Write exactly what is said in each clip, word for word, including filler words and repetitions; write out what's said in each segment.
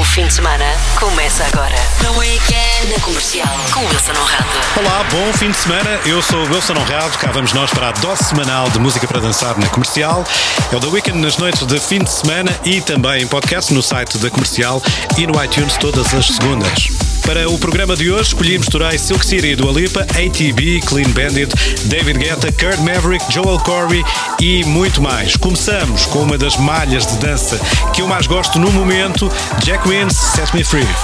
O fim de semana começa agora. No Weekend, na Comercial, com Wilson Honrado. Olá, bom fim de semana. Eu sou o Wilson Honrado. Cá vamos nós para a dose semanal de música para dançar na Comercial. É o The Weekend nas noites de fim de semana e também em podcast no site da Comercial e no iTunes todas as segundas. Para o programa de hoje, escolhi misturar Silk City e Dua Lipa, A T B, Clean Bandit, David Guetta, Kurt Maverick, Joel Corey e muito mais. Começamos com uma das malhas de dança que eu mais gosto no momento, Jack Wins, Set Me Free.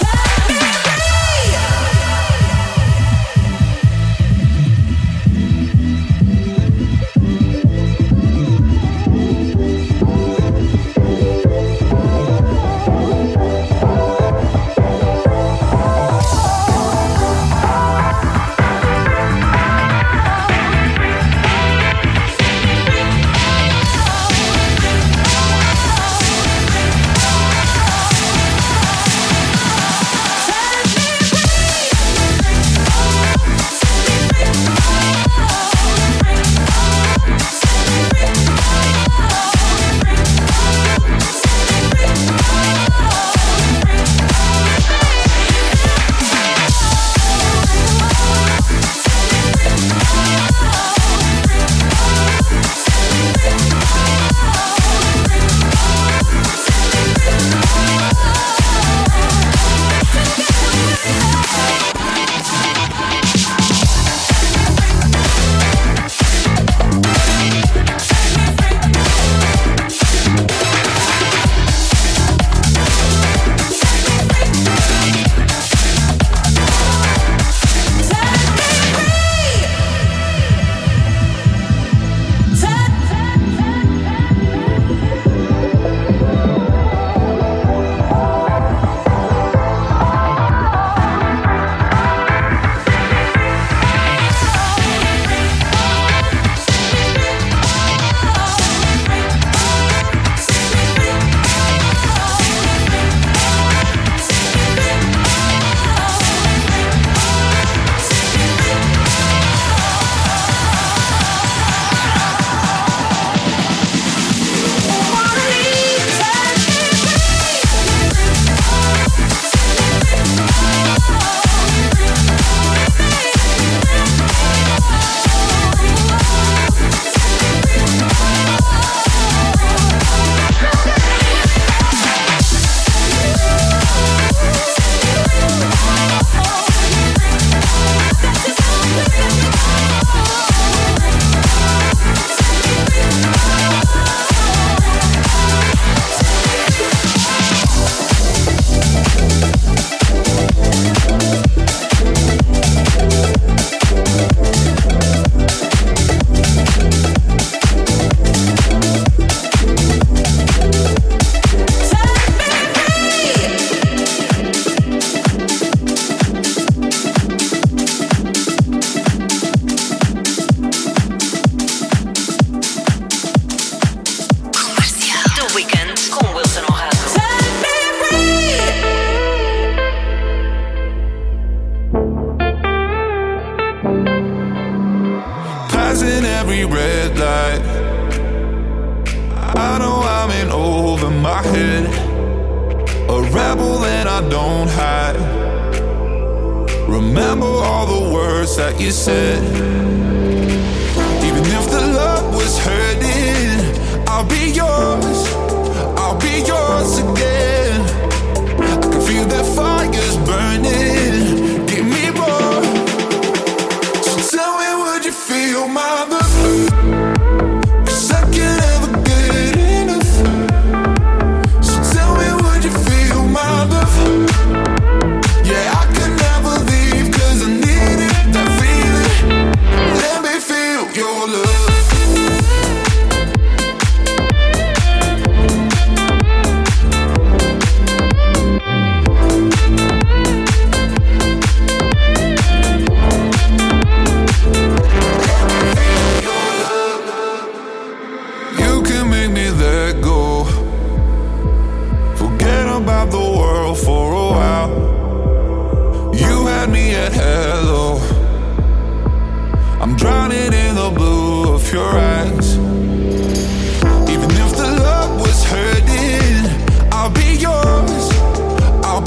Even if the love was hurting, I'll be yours. I'll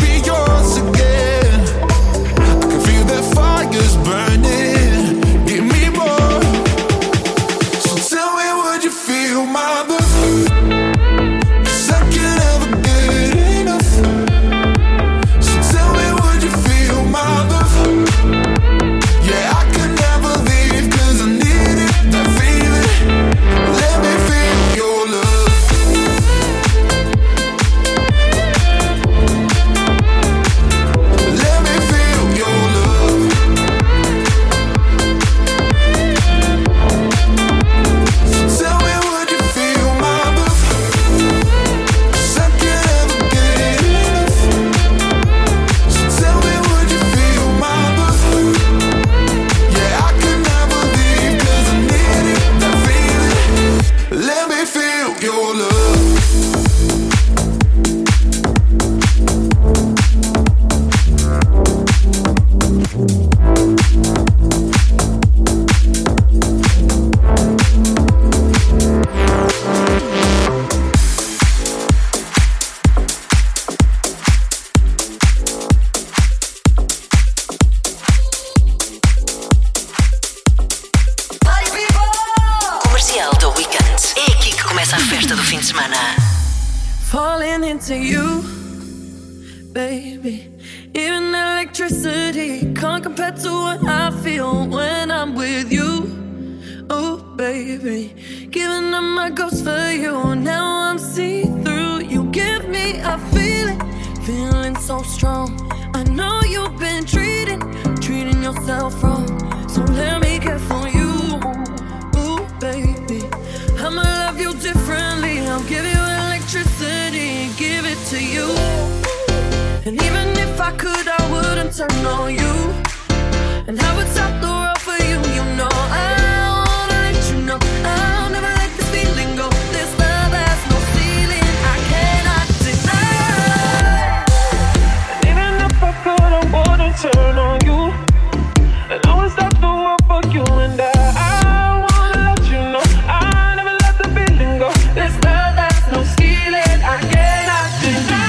to you, baby. Even electricity can't compare to what I feel when I'm with you. Oh, baby, giving up my ghost for you. Now I'm see-through. You give me a feeling, feeling so strong. I know you've been treating, treating yourself wrong. So let me care for you. Ooh, baby, I'ma love you differently. I'll give you electricity, give it to you. And even if I could, I wouldn't turn on you. And I would stop the world for you, you know. I wanna let you know I'll never let this feeling go. This love has no ceiling, I cannot deny. And even if I could, I wouldn't turn on you. And I would stop the world for you. And I, I wanna let you know I'll never let the feeling go. This love has no ceiling, I cannot deny.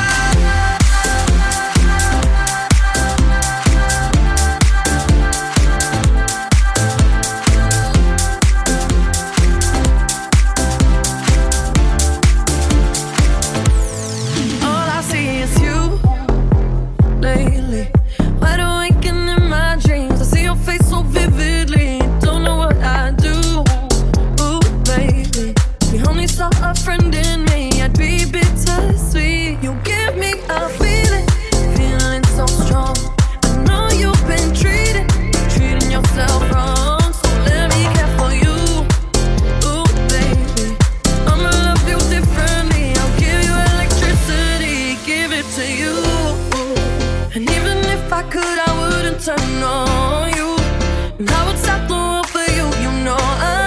A friend in me, I'd be bittersweet. You give me a feeling, feeling so strong. I know you've been treating, treating yourself wrong. So let me care for you, ooh baby. I'ma love you differently. I'll give you electricity, give it to you. And even if I could, I wouldn't turn on you. And I would stop the world for you, you know. I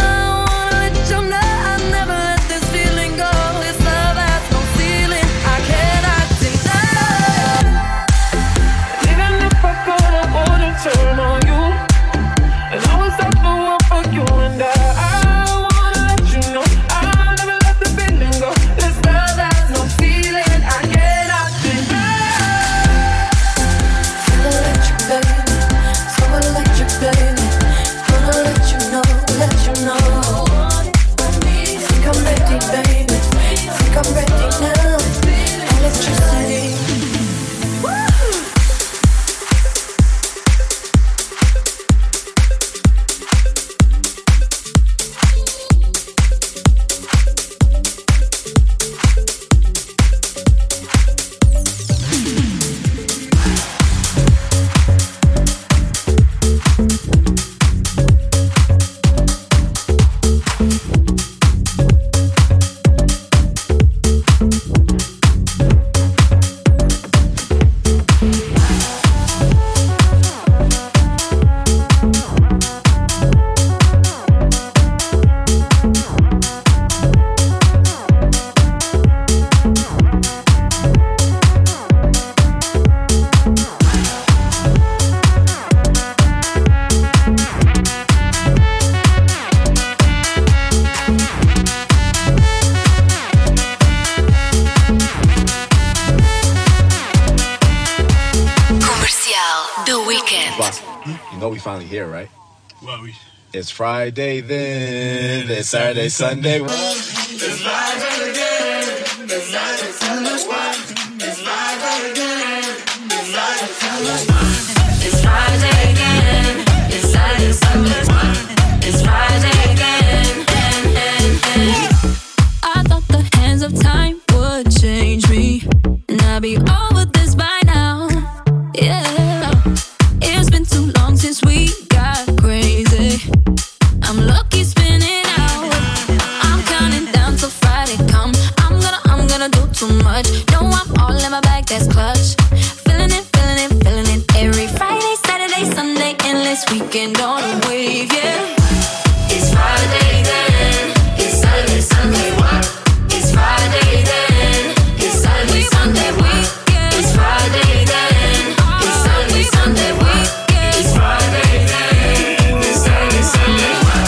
turn on you, and I will stop the world for you. And I, I wanna let you know I'll never let the feeling go. This love has no feeling, I cannot deny. So electric, baby, so electric, baby. Gonna let you know, let you know. Think I'm ready, baby. Think I'm ready now. Electricity. Finally here, right? Well, we... It's Friday then, it's Saturday, Sunday. It's Friday again, it's Saturday, Sunday. It's Friday again, it's Saturday, Sunday. It's Friday again, it's Saturday, Sunday. It's Friday again, and, and, and. I thought the hands of time would change me, and I'd be over this by now. Yeah. It's been too long since we got crazy. I'm lucky spinning out. I'm counting down till Friday come. I'm gonna, I'm gonna do too much. No, I'm all in my bag, that's clutch. Feeling it, feeling it, feeling it. Every Friday, Saturday, Sunday, endless weekend on a wave, yeah. It's Friday then, it's Saturday, Sunday, what? It's Friday then, it's Saturday, Sunday, what? It's Friday then, it's Saturday, Sunday, what? It's Friday then, it's Saturday, Sunday, what?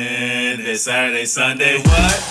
then this Saturday, Sunday, what?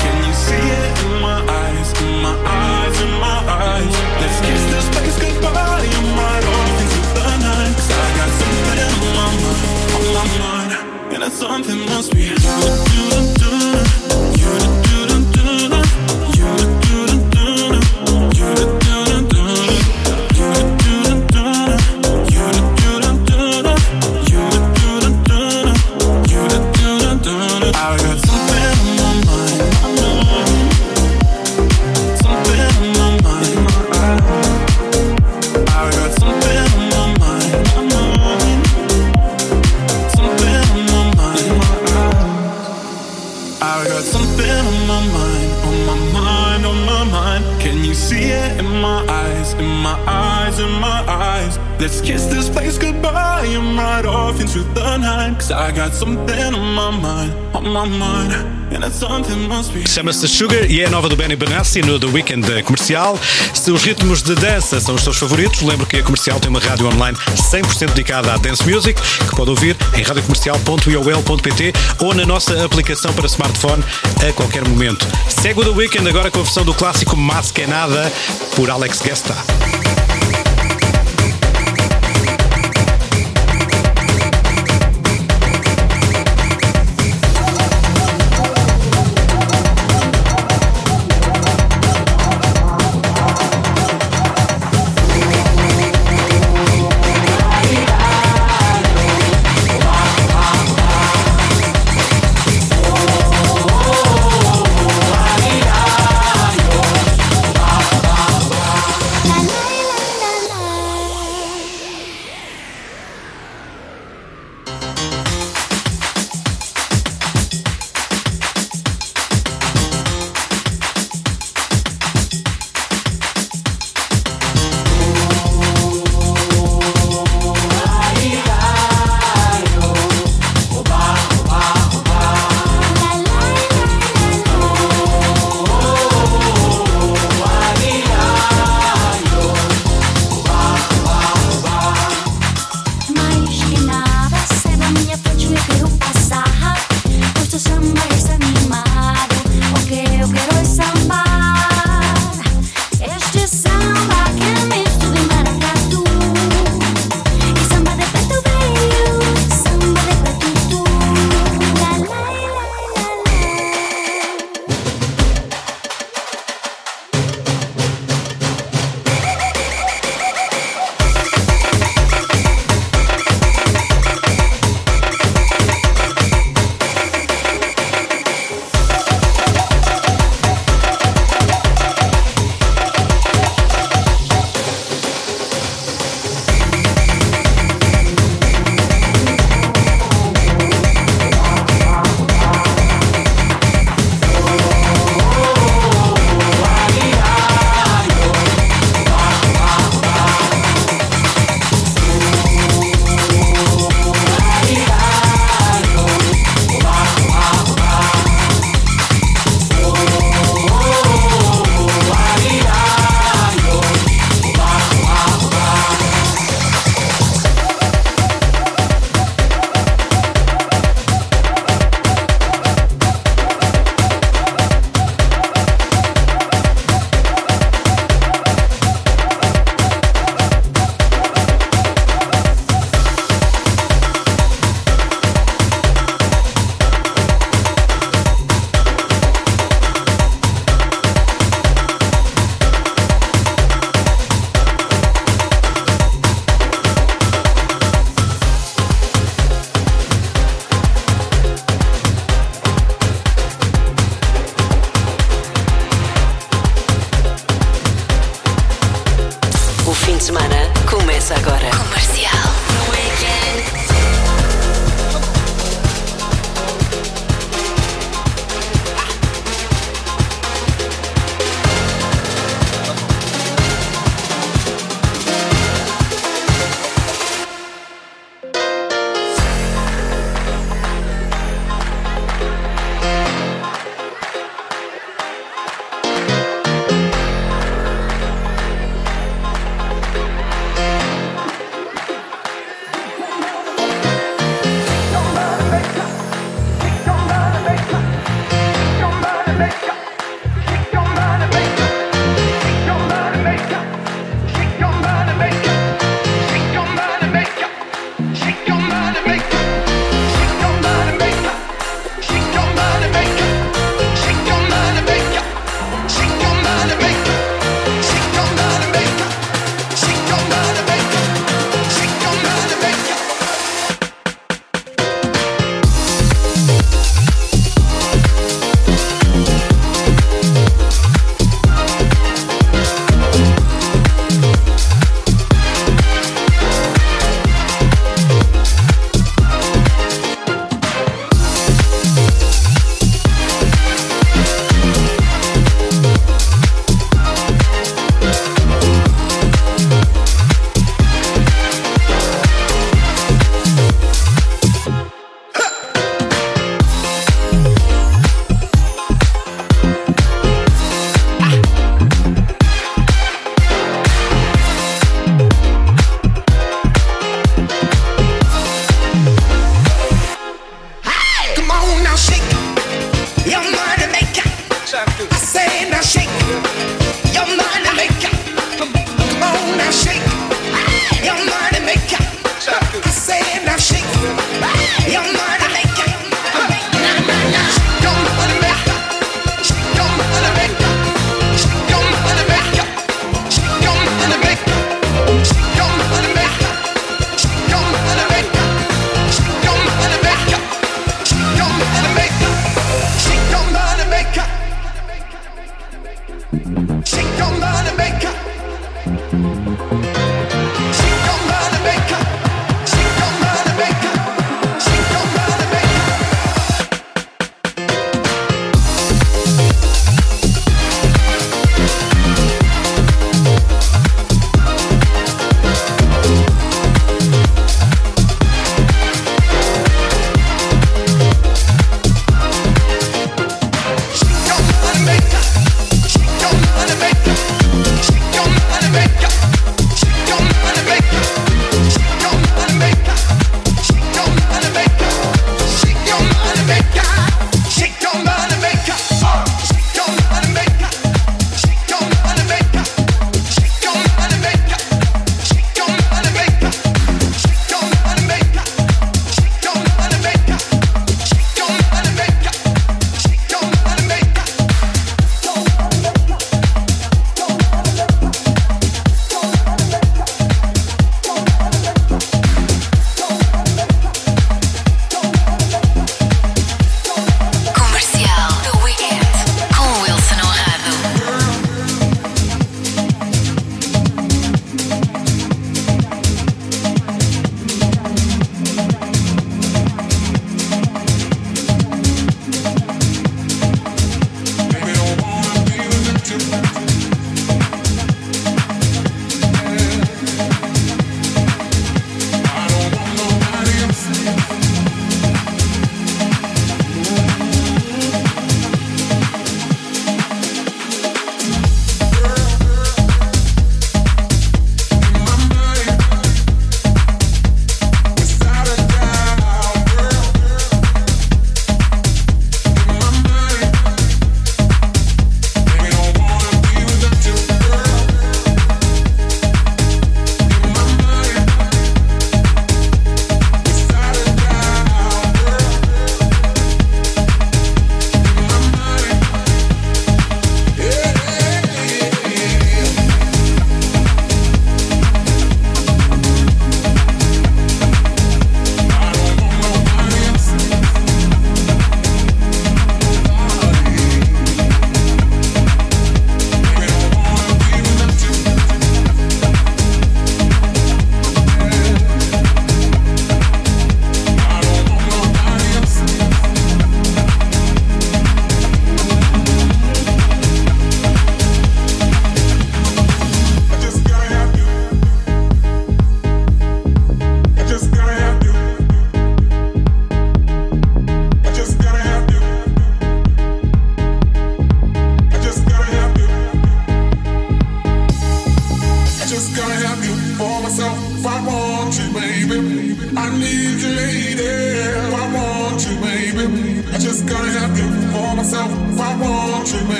Goodbye. eyes in my eyes. Let's kiss this place goodbye and ride off into the night. Cause I got something on my mind, on my mind. And it's something must be. Chama-se Sugar e é a nova do Benny Benassi no The Weeknd da Comercial. Se os ritmos de dança são os seus favoritos, lembro que a Comercial tem uma rádio online cem por cento dedicada à dance music, que pode ouvir em radio comercial ponto i o l ponto p t ou na nossa aplicação para smartphone a qualquer momento. Segue o The Weeknd agora com a versão do clássico Más que Nada por Alex Guesta.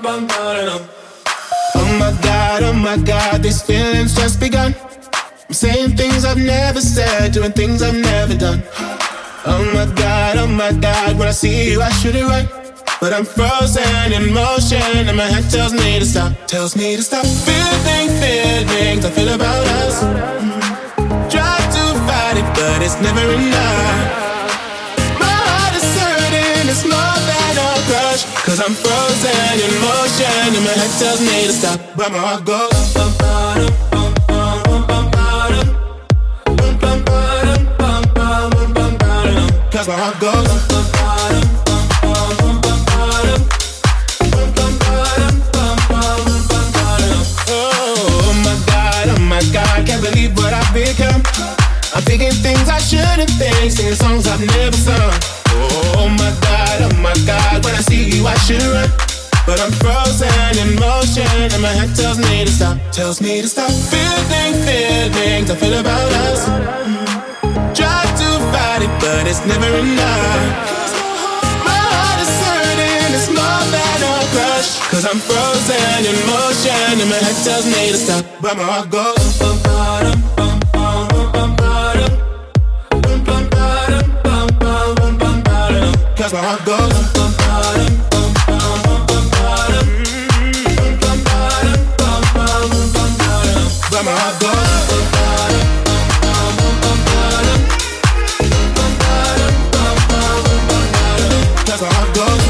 Oh my God, oh my God, these feelings just begun. I'm saying things I've never said, doing things I've never done. Oh my God, oh my God, when I see you I should it right, but I'm frozen in motion and my head tells me to stop, tells me to stop. Feeling feelings I feel about us. Try to fight it, but it's never enough. My heart is hurting, it's more than a crush, cause I'm frozen in motion and my head tells me to stop, but my heart goes bum, bum, bum, bum, bum, bum, bum, bum, bum, bum, bum, bum, cause my heart goes bum, bum, bum, bum, bum, oh my God, oh my God, can't believe what I've become. I'm thinking things I shouldn't think, singing songs I've never sung. Oh my God, oh my God, when I see you I should run, but I'm frozen in motion and my head tells me to stop, tells me to stop. Feeling feelings I feel about us. Try to fight it, but it's never enough. My heart is hurting, it's more than a crush, cause I'm frozen in motion and my head tells me to stop, but my heart goes bum, bum, bum, bum, bum, bum, bum, bum, bum, bum, bum, bum, cause my heart goes bum, bum, bum, bum, bum, bum, but my heart goes bum, cause my heart goes.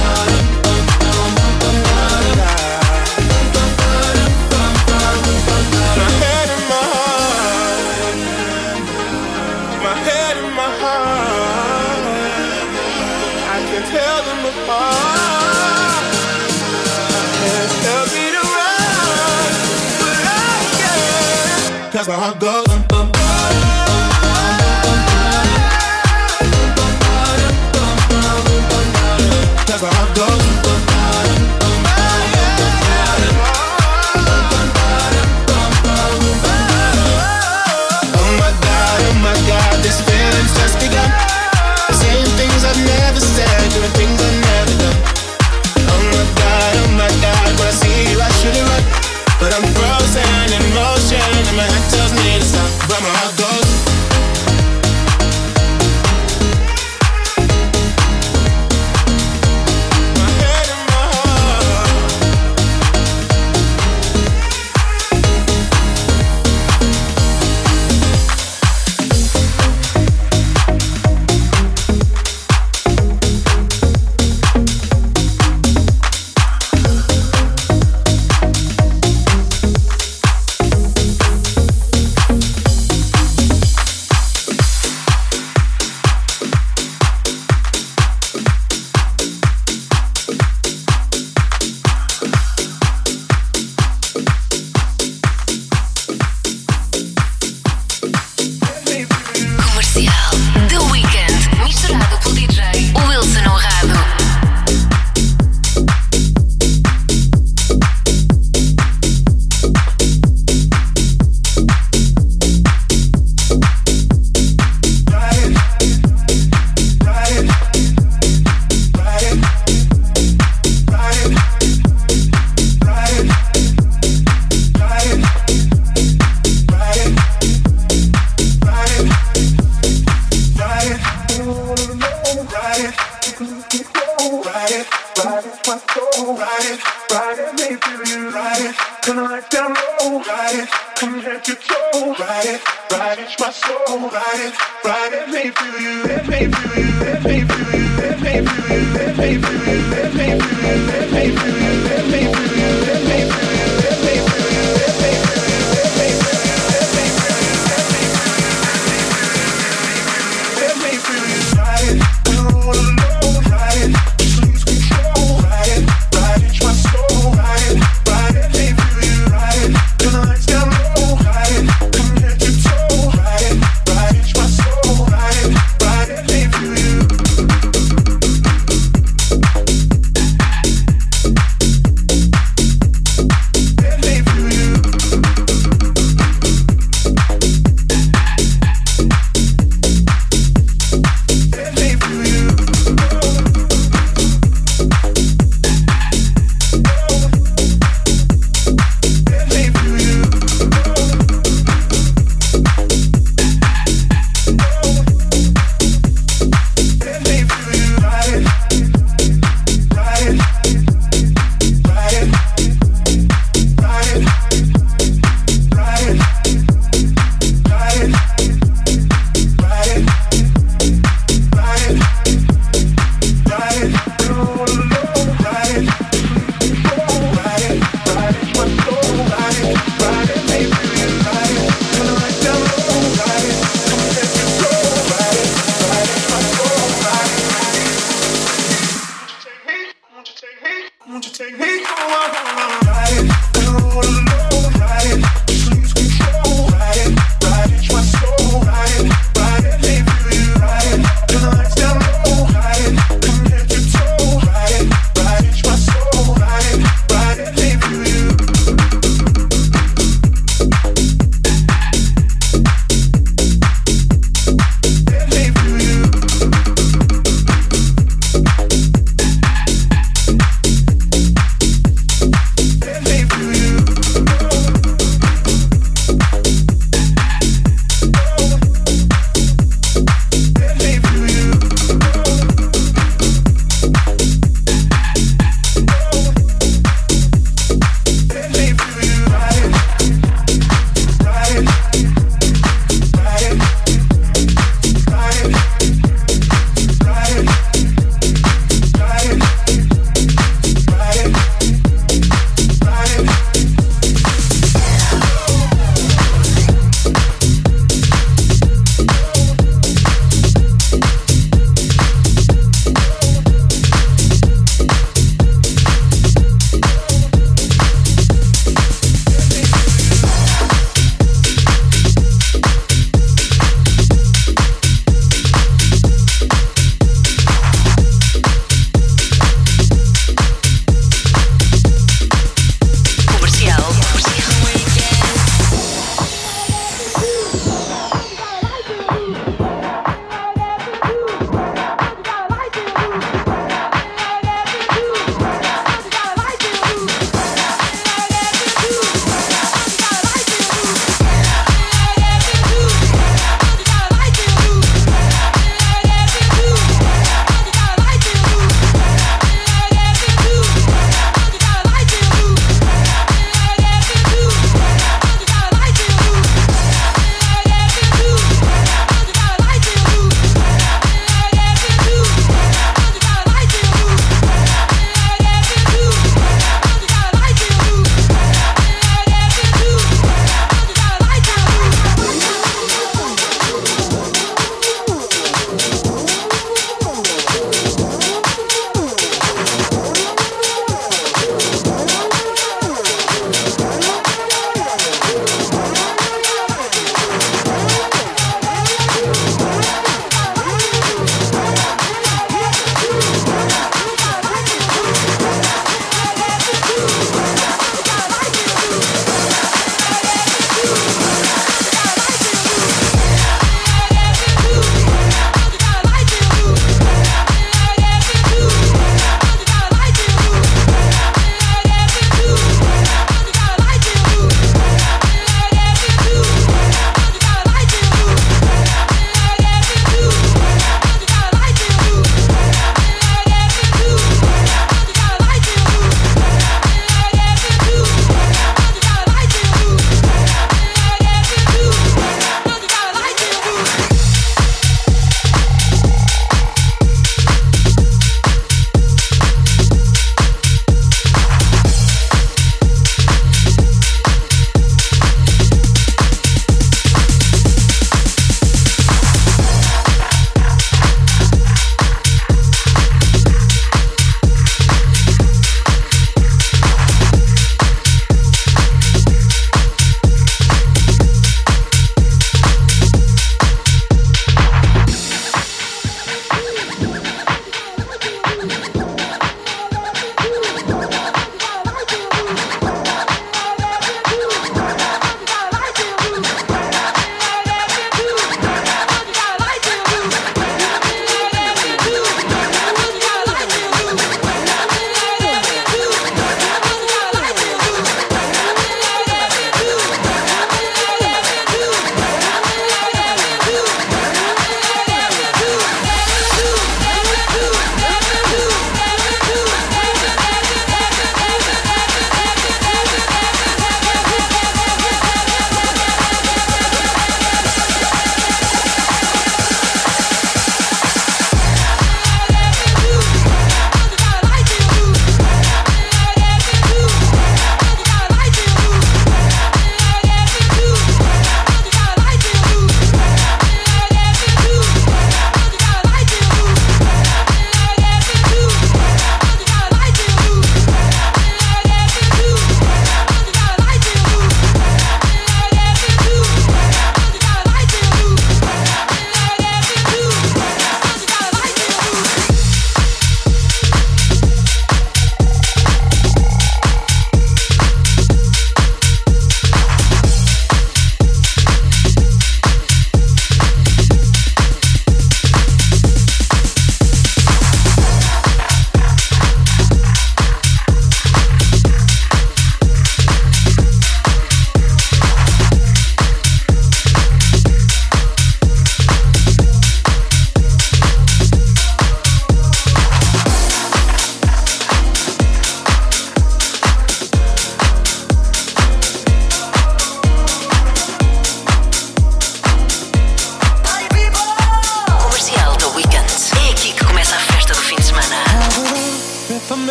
My head and my heart, my head and my heart, I can tell them apart. I can't help it around, but I can, cause my heart goes bum, bum, cause my heart goes. Oh my God, oh my God, this feeling's just begun. Saying things I've never said, doing things I've never done. Oh my God, oh my God, when I see you I should run, but I'm frozen in motion and my head tells me to stop, but my heart goes.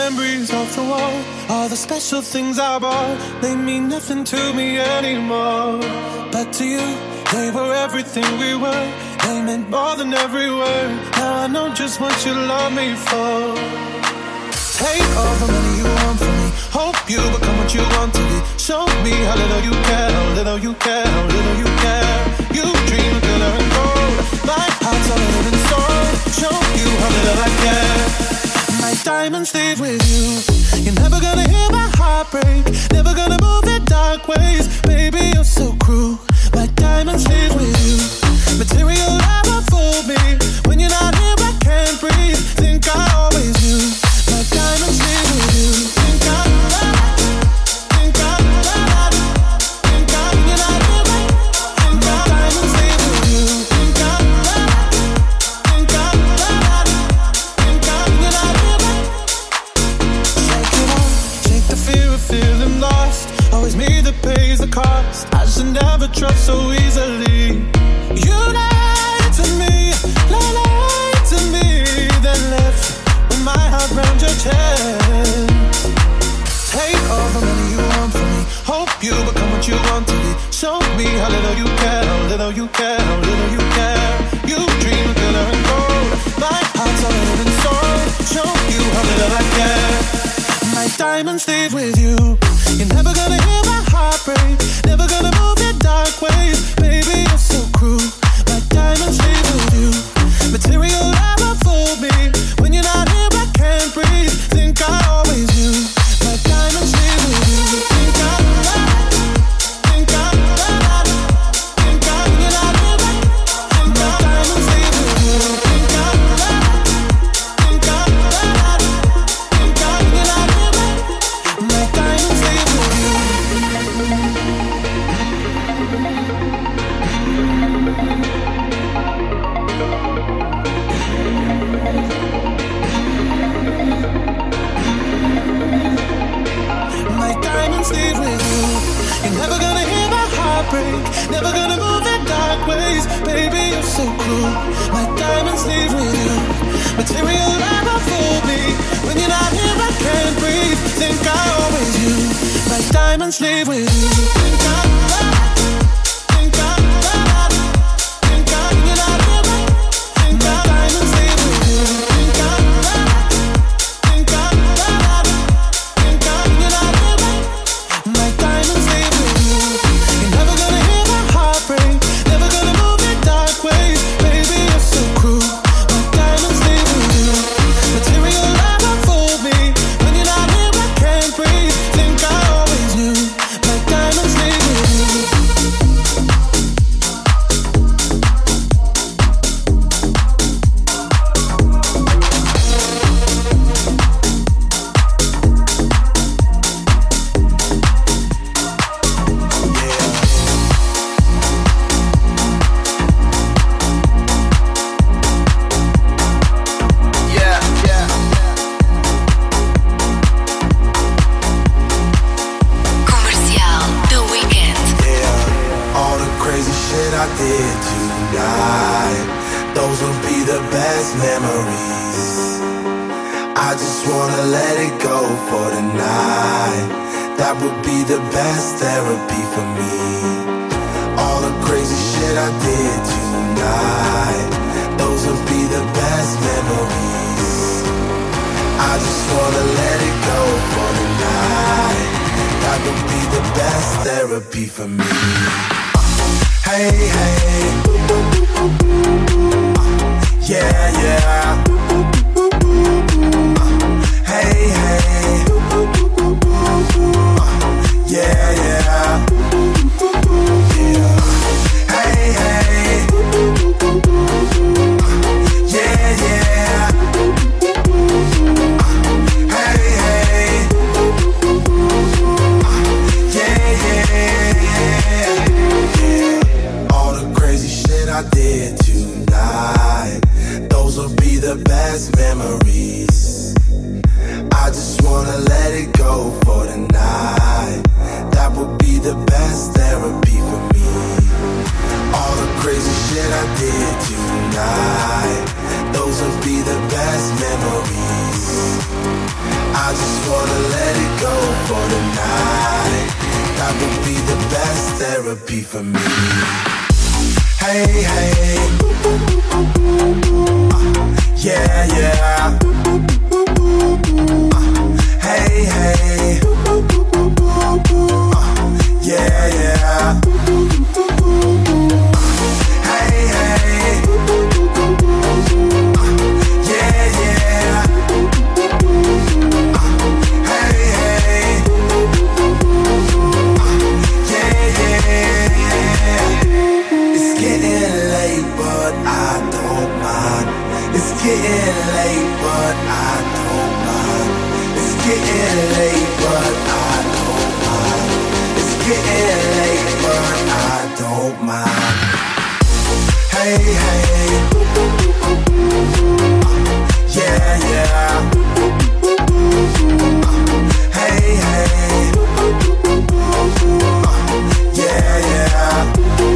memories off the wall. All the special things I bought, they mean nothing to me anymore. But to you, they were everything we were. They meant more than every word. Now I know just what you love me for. Take all the money you want from me. Hope you become what you want to be. Show me how little you care, how little you care, how little you care. You dream of glitter and gold. My heart's all in and soul. Show you how little I care. My diamonds leave with you. You're never gonna hear my heart break. Never gonna move in dark ways. Baby, you're so cruel. My diamonds leave with you. Material never fooled me. When you're not here, I can't breathe. Think I always knew. My diamonds leave with you. Think I, think I, think I, you're not here, right? Think my diamonds leave with you. Think I, think I, think I, you're not here, right? Shake it off, shake the fear of feeling lost. Always me that pays the cost. I should never trust so easily. You lied to me, lied to me, then left with my heart round your chest. Take all the money you want from me. Hope you become what you want to be. Show me how little you care, how little you care, how little you care. You dream of glitter and gold. My heart's all in and soul. Show you how little I care. My diamonds leave with you. You're never gonna hear my heart break. Never gonna move in dark ways. Baby, you're so cruel. My diamonds leave with you. Material never fooled me. When you're not here, I can't breathe. Think I always knew. My diamonds leave with you. Think I, think I, think I, you're not here, right? My diamonds leave with you. Think I, think I, think I, you're not here, right? My diamonds leave with you. My diamonds leave with you. You're never gonna hear my heart break. Never gonna move in dark ways. Baby, you're so cruel. My diamonds leave with you. Material never fooled me. When you're not here, I can't breathe. Think I always knew. My diamonds leave with you. Think I, think I, think I, you're not here, right? Think my diamonds leave with you. Think I, think I, think I, you're not here, right? My diamonds leave with you. You're never gonna hear my heart break. Never gonna move in dark ways. Baby, you're so cruel. My diamonds leave with you. Material never fooled me. When you're not here, I can't breathe. Think I always knew. My diamonds leave with you. Yeah, yeah. Comercial, The Weeknd. Yeah, all the crazy shit I did tonight, those will be the best memories. I just wanna let it go for the night. That would be the best therapy for me. All the crazy shit I did tonight, those will be the best memories. I just wanna let it go for the night. That would be the best therapy for me. Hey, hey, yeah, yeah. Hey, hey, yeah, yeah. Hey, hey, yeah, yeah. Hey, hey, yeah, yeah. All the crazy shit I did tonight, those will be the best memories. I just wanna let it go for the night. That would be the best therapy for me. All the crazy shit I did tonight, those will be the best memories. I I just wanna let it go for the night. That would be the best therapy for me. Hey, hey, uh, yeah, yeah. Uh, hey, hey, uh, yeah, yeah. Hey, hey, uh, yeah, yeah. Uh, hey, hey, uh, yeah, yeah. It's getting late, but I don't mind. It's getting late, but I don't mind. It's getting late, but I don't mind. It's getting late, but I don't mind. Hey, hey, uh, yeah, yeah. Uh, hey, hey, uh, yeah, yeah.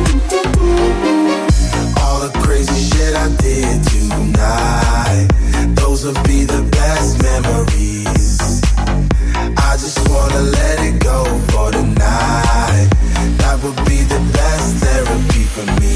All the crazy shit I did tonight, those would be the best memories. I just wanna let it go for the night. That would be the best therapy for me.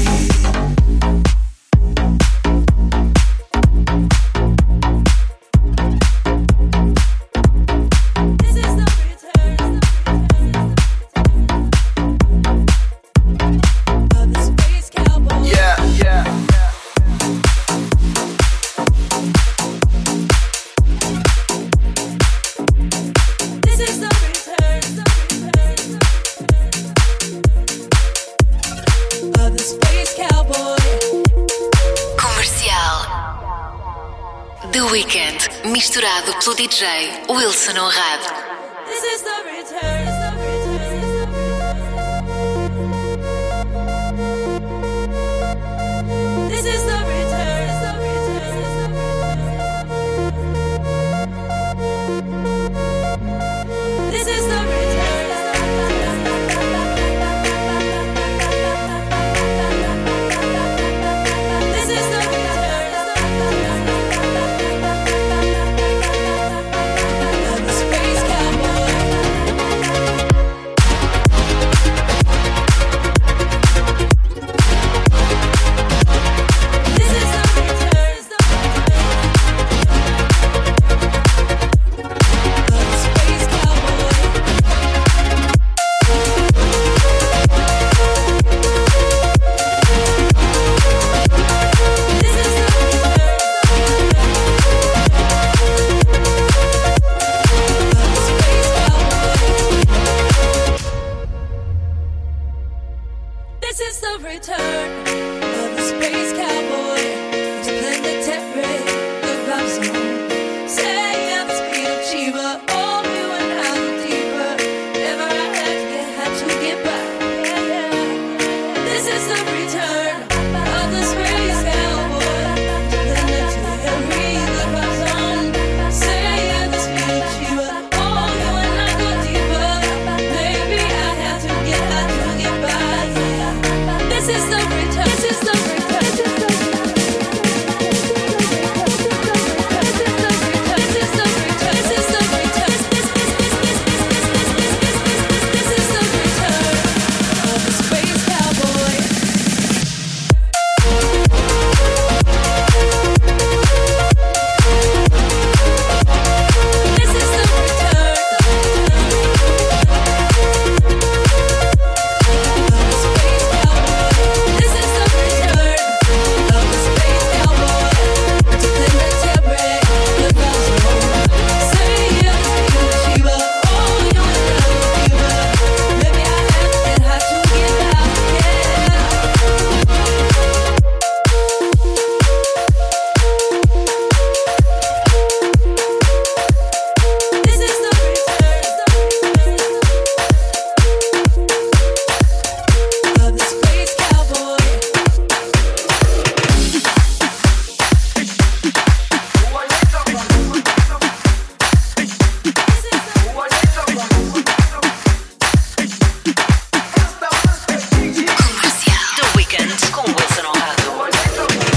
The Weeknd, misturado pelo D J Wilson Honrado. This is the return. This is the return. This is the return. This is the return of the space cowboy. This is the return of the space cowboy. This is the return of the space cowboy. This is the return of the space cowboy. His planetary love song. Say at the speed of Chiba, oh, we went out deeper. Never I had to get, had to get back. Yeah, yeah. This is the return of the space cowboy. Planetary love song. Say at the speed of Chiba, oh, we went out deeper. Maybe I had to get, had to get back. Yeah. This is the return. This is the return.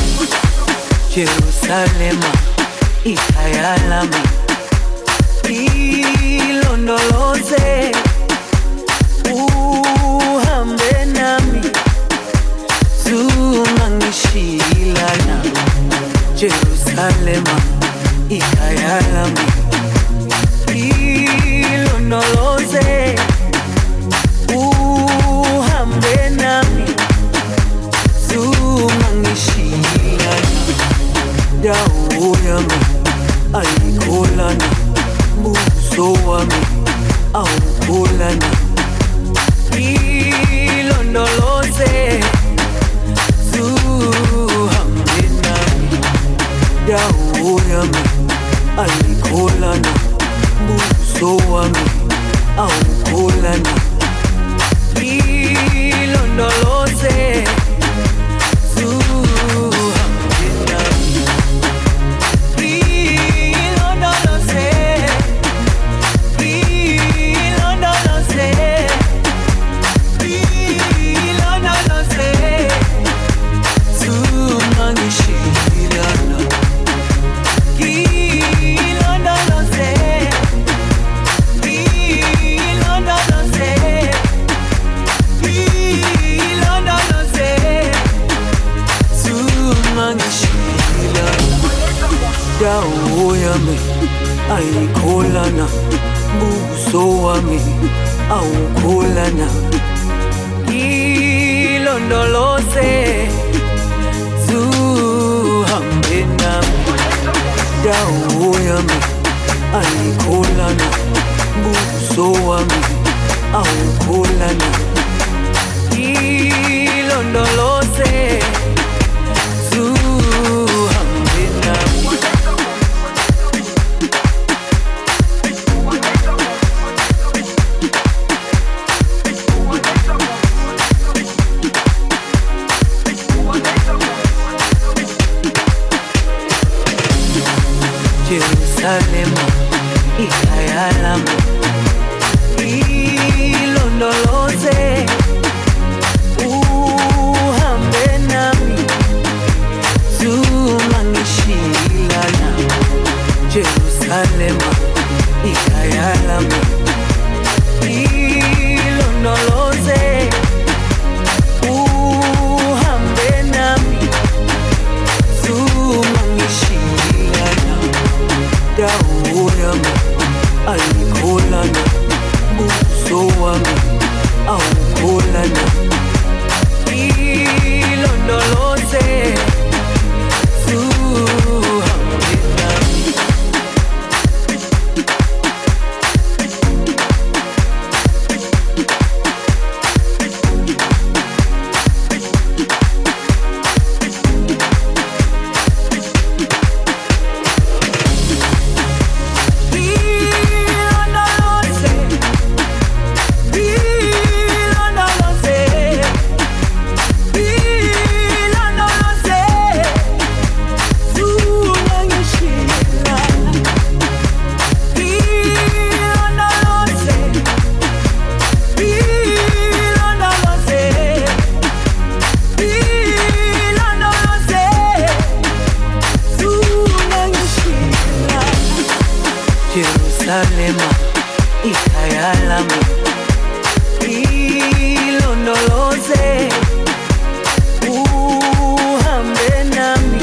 Jerusalema, Ikayalami, ilondoloze, uhambe nami, zungangishilana, Jerusalema, ikhaya lami, ilondoloze, uhambe nami, zungangishilana, dawo yami ayikholana, buso wami awukholana, ilondoloze, zuhambe nami, dawo yami ayikholana, buso wami awukholana, ilondoloze, zuhambe nami, ilondoloze, ilondoloze, ilondoloze, zungangishilana, ilondoloze, ilondoloze, ilondoloze, zungangishilana, dawo yami ayikholana, buso wami awukholana, ilondoloze, zuhambe nami, dawo yami ayikholana, buso wami awukholana, ilondoloze, zuhambe nami. Jerusalema, ikhaya lami, ilondoloze, uhambe nami, zungangishilana, Jerusalema, ikhaya lami, ilondoloze, uhambe nami, zungangishilana, dawo yami ayikholana, buso wami awukholana, ilondoloze, zuhambe nami. Jerusalema, ikhaya lami, ilondoloze, uhambe nami,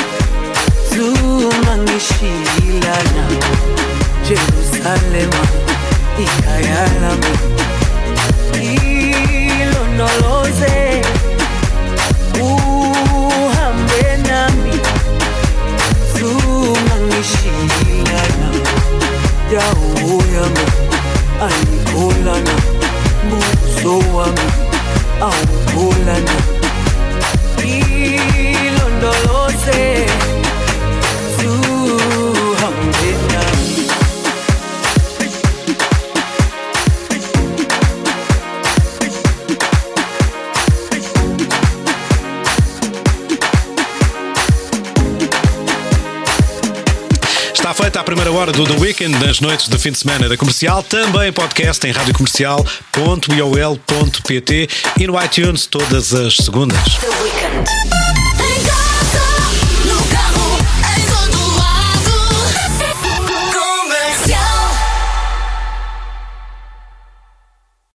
zungangishilana, Jerusalema, ikhaya lami, ilondoloze, uhambe nami, zungangishilana, dawo yami ayikholana, buso wami awukholana, ilondoloze, zuhambe nami. Está feita a primeira hora do The Weekend nas noites de fim de semana da Comercial, também podcast em rádio comercial ponto i o l ponto p t e no iTunes todas as segundas. The Weekend.